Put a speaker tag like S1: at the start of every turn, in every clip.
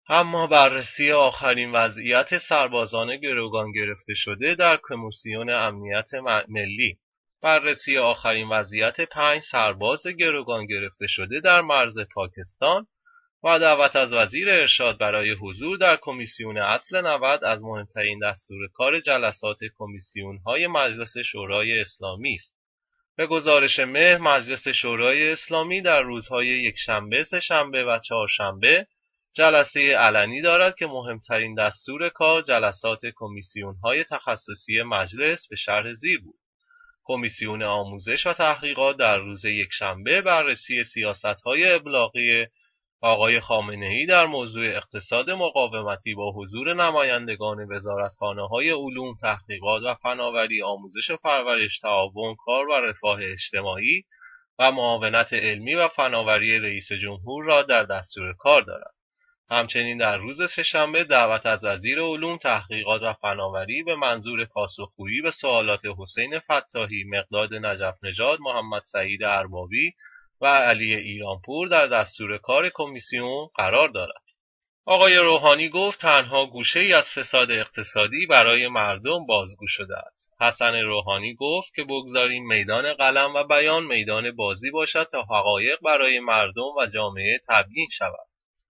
S1: اما بررسی آخرین وضعیت سربازان گروگان گرفته شده در کمیسیون امنیت ملی. بررسی آخرین وضعیت 5 سرباز گروگان گرفته شده در مرز پاکستان و دعوت از وزیر ارشاد برای حضور در کمیسیون اصل 90 از مهمترین دستور کار جلسات کمیسیون‌های مجلس شورای اسلامی است. به گزارش مهر، مجلس شورای اسلامی در روزهای یکشنبه، سه‌شنبه و چهارشنبه جلسه علنی دارد که مهمترین دستور کار جلسات کمیسیون‌های تخصصی مجلس به شرح زیر بود. کمیسیون آموزش و تحقیقات در روز یکشنبه بررسی سیاست‌های ابلاغی آقای خامنه‌ای در موضوع اقتصاد مقاومتی با حضور نمایندگان وزارتخانه‌های علوم، تحقیقات و فناوری، آموزش و پرورش، تعاون، کار و رفاه اجتماعی و معاونت علمی و فناوری رئیس جمهور را در دستور کار دارد. همچنین در روز سه‌شنبه دعوت از وزیر علوم، تحقیقات و فناوری به منظور پاسخگویی به سوالات حسین فتاحی، مقداد نجف نژاد، محمد سعید اربابی و علی ایرانپور در دستور کار کمیسیون قرار دارد. آقای روحانی گفت تنها گوشه‌ای از فساد اقتصادی برای مردم بازگو شده است. حسن روحانی گفت که بگذاریم میدان قلم و بیان میدان بازی باشد تا حقایق برای مردم و جامعه تبیین شود.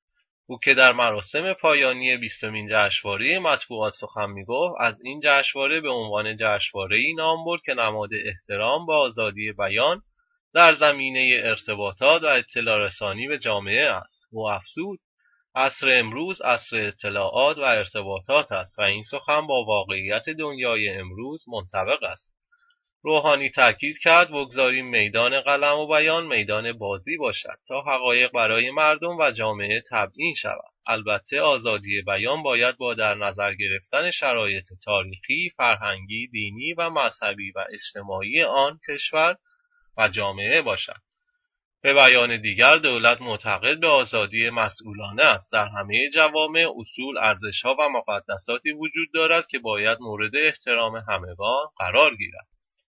S1: او که در مراسم پایانی 20مین جشنواره مطبوعات سخن می‌گفت، از این جشنواره به عنوان جشنواره‌ای نام برد که نماد احترام به آزادی بیان در زمینه ارتباطات و اطلاع رسانی به جامعه است. او افزود عصر امروز عصر اطلاعات و ارتباطات است و این سخن با واقعیت دنیای امروز منطبق است. روحانی تاکید کرد بگذاریم میدان قلم و بیان میدان بازی باشد تا حقایق برای مردم و جامعه تبیین شود. البته آزادی بیان باید با در نظر گرفتن شرایط تاریخی، فرهنگی، دینی و مذهبی و اجتماعی آن کشور و جامعه باشد. به بیان دیگر دولت معتقد به آزادی مسئولانه است. در همه جوامع اصول، ارزش‌ها و مقدساتی وجود دارد که باید مورد احترام همگان قرار گیرد.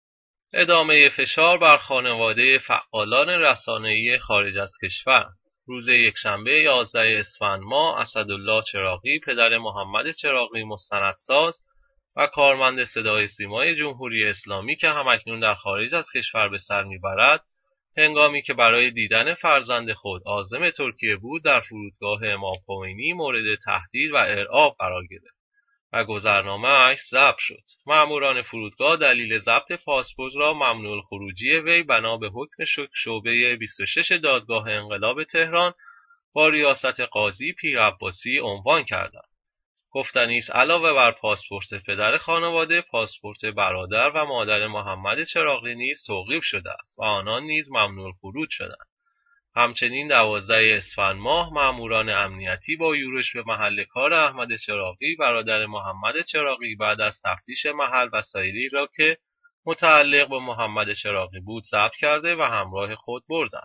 S1: ادامه فشار بر خانواده فعالان رسانه‌ای خارج از کشور. روز یکشنبه 11 اسفند ماه اسدالله چراغی، پدر محمد چراغی مستندساز و کارمند صدای سیمای جمهوری اسلامی که همکنون در خارج از کشور به سر میبرد، هنگامی که برای دیدن فرزند خود عازم ترکیه بود، در فرودگاه امام خمینی مورد تهدید و ارعاب قرار گرفت و گذرنامه‌اش ضبط شد. مأموران فرودگاه دلیل ضبط پاسپورت را ممنوع الخروجی وی بنا به حکم شعبه 26 دادگاه انقلاب تهران با ریاست قاضی پیرعباسی عنوان کردند. گفتنی است علاوه بر پاسپورت پدر خانواده، پاسپورت برادر و مادر محمد چراغی نیز توقیف شده است و آنان نیز ممنوع الخروج شدند. همچنین 12 اسفند ماه مأموران امنیتی با یورش به محل کار احمد چراغی برادر محمد چراغی بعد از تفتیش محل وسایلی را که متعلق به محمد چراغی بود ضبط کرده و همراه خود بردند.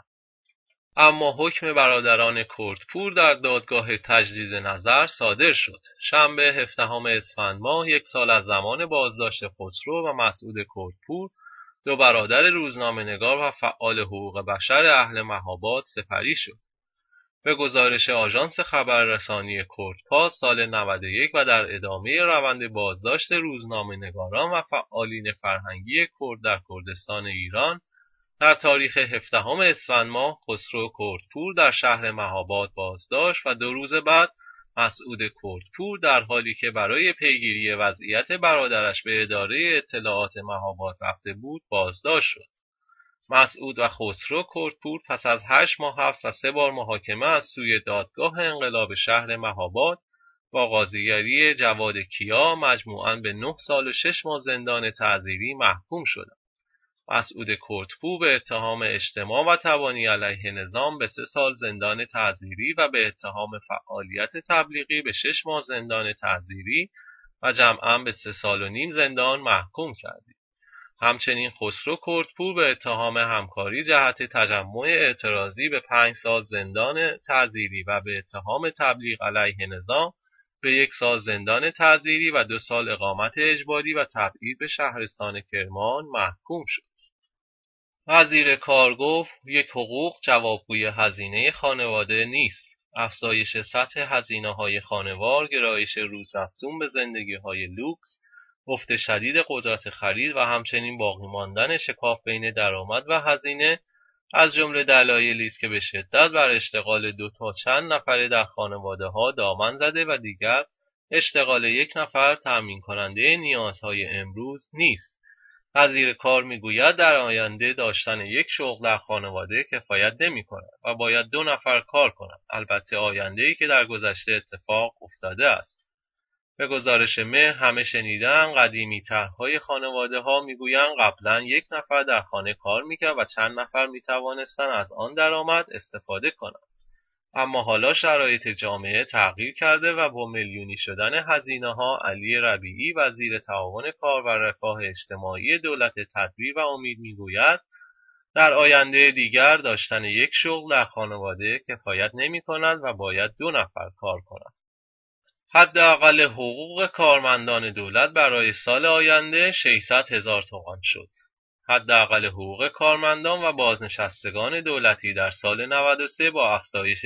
S1: اما حکم برادران کردپور در دادگاه تجدید نظر صادر شد. شنبه 17 اسفند ماه، 1 سال از زمان بازداشت خسرو و مسعود کردپور، دو برادر روزنامه‌نگار و فعال حقوق بشر اهل مهاباد سپری شد. به گزارش آژانس خبررسانی کردپاس، سال 91 و در ادامه روند بازداشت روزنامه‌نگاران و فعالین فرهنگی کرد در کردستان ایران، در تاریخ 17 اسفند ماه خسرو کردپور در شهر مهاباد بازداشت و 2 روز بعد مسعود کردپور در حالی که برای پیگیری وضعیت برادرش به اداره اطلاعات مهاباد رفته بود بازداشت شد. مسعود و خسرو کردپور پس از 8 ماه حبس و 3 بار محاکمه از سوی دادگاه انقلاب شهر مهاباد با قاضیگری جواد کیا مجموعاً به 9 سال و 6 ماه زندان تعزیری محکوم شدند. مسعود کردپور به اتهام اجتماع و تبانی علیه نظام به 3 سال زندان تعزیری و به اتهام فعالیت تبلیغی به 6 ماه زندان تعزیری و جمعاً به 3 سال و نیم زندان محکوم کردید. همچنین خسرو کردپور به اتهام همکاری جهت تجمع اعتراضی به 5 سال زندان تعزیری و به اتهام تبلیغ علیه نظام به 1 سال زندان تعزیری و 2 سال اقامت اجباری و تبعید به شهرستان کرمان محکوم شد. وزیر کار گفت یک حقوق جوابگوی هزینه خانواده نیست. افزایش سطح هزینه‌های خانوار، گرایش روزافزون به زندگی‌های لوکس، افت شدید قدرت خرید و همچنین باقی ماندن شکاف بین درآمد و هزینه از جمله دلایلی است که به شدت بر اشتغال 2 تا چند نفره در خانواده‌ها دامن زده و دیگر اشتغال 1 نفر تأمین کننده نیازهای امروز نیست. وزیر کار میگوید در آینده داشتن 1 شغل در خانواده کفایت نمی‌کند و باید 2 نفر کار کنند. البته آینده‌ای که در گذشته اتفاق افتاده است. به گزارش مهر همه شنیدن قدیمی طرح‌های خانواده‌ها میگویند قبلا 1 نفر در خانه کار میکرد و چند نفر میتوانستند از آن درآمد استفاده کنند. اما حالا شرایط جامعه تغییر کرده و با میلیونی شدن هزینه‌ها علی ربیعی وزیر تعاون کار و رفاه اجتماعی دولت تدبیر و امید میگوید در آینده دیگر داشتن 1 شغل در خانواده کفایت نمی‌کند و باید 2 نفر کار کنند. حداقل حقوق کارمندان دولت برای سال آینده 600,000 تومان شد. حداقل حقوق کارمندان و بازنشستگان دولتی در سال 93 با افزایش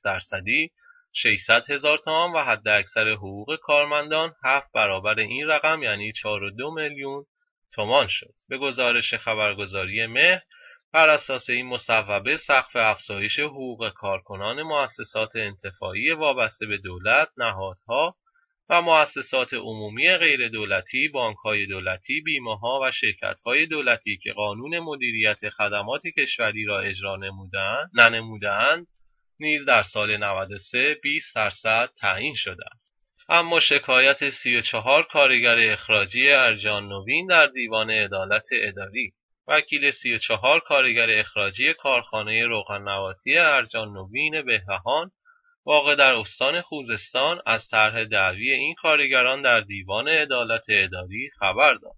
S1: 20% 600,000 تومان و حداکثر حقوق کارمندان 7 برابر این رقم یعنی 4.2 میلیون تومان شد. به گزارش خبرگزاری مهر بر اساس این مصوبه سقف افزایش حقوق کارکنان مؤسسات انتفاعی وابسته به دولت، نهادها و مؤسسات عمومی غیر دولتی، بانک‌های دولتی، بیمه‌ها و شرکت‌های دولتی که قانون مدیریت خدمات کشوری را اجرا ننموده‌اند نیز در سال 93 20% تعیین شده است. اما شکایت 34 کارگر اخراجی ارجان نوین در دیوان عدالت اداری. وکیل 34 کارگر اخراجی کارخانه روغن‌نباتی ارجان نوین بهبهان واقع در استان خوزستان از طرح دعوی این کارگران در دیوان عدالت اداری خبر داد.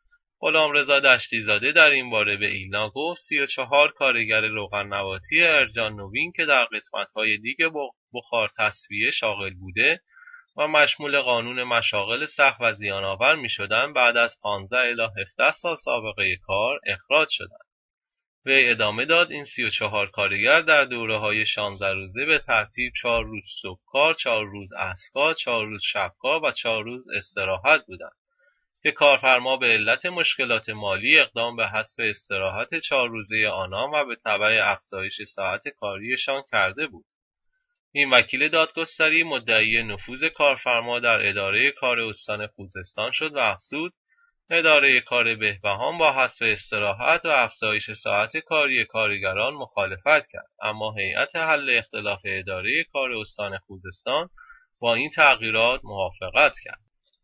S1: غلامرضا دشتی‌زاده در این باره به ایلنا گفت 34 کارگر روغن‌نباتی ارجان نوین که در قسمت‌های دیگر بخار تصفیه شاغل بوده و مشمول قانون مشاغل سخت و زیان‌آور می‌شدند بعد از 15 الی 17 سال سابقه کار اخراج شدند. وی ادامه داد این 34 کارگر در دوره‌های 16 روزه به ترتیب 4 روز صبحکار، 4 روز عصرکار، 4 روز شبکار و 4 روز استراحت بودند که کارفرما به علت مشکلات مالی اقدام به حذف استراحت 4 روزه آنان و به تبع افزایش ساعت کاریشان کرده بود. این وکیل دادگستری مدعی نفوذ کارفرما در اداره کار استان خوزستان شد و افزود اداره کار بهبهان با حذف استراحت و افزایش ساعت کاری کارگران مخالفت کرد، اما هیئت حل اختلاف اداره کار استان خوزستان با این تغییرات موافقت کرد.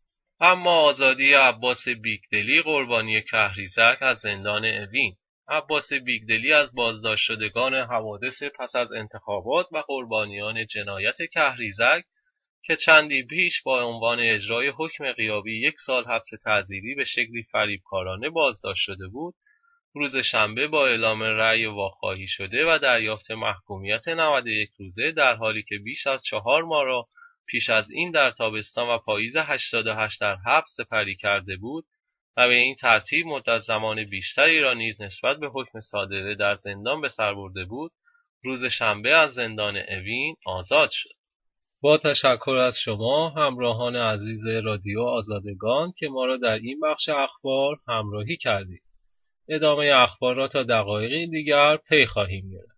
S1: اما آزادی عباس بیگدلی قربانی کهریزک از زندان اوین. عباس بیگدلی از بازداشت شدگان حوادث پس از انتخابات و قربانیان جنایت کهریزک که چندی پیش با عنوان اجرای حکم غیابی 1 سال حبس تعزیری به شکلی فریبکارانه بازداشت شده بود، روز شنبه با اعلام رأی واخواهی شده و دریافت محکومیت 91 روزه در حالی که بیش از 4 ماه را پیش از این در تابستان و پاییز 88 در حبس سپری کرده بود و به این ترتیب مدت زمان بیشتری را نیز نسبت به حکم صادره در زندان به سر برده بود، روز شنبه از زندان اوین آزاد شد. با تشکر از شما همراهان عزیز رادیو آزادگان که ما را در این بخش اخبار همراهی کردید. ادامه اخبار را تا دقایقی دیگر پی خواهیم گرفت.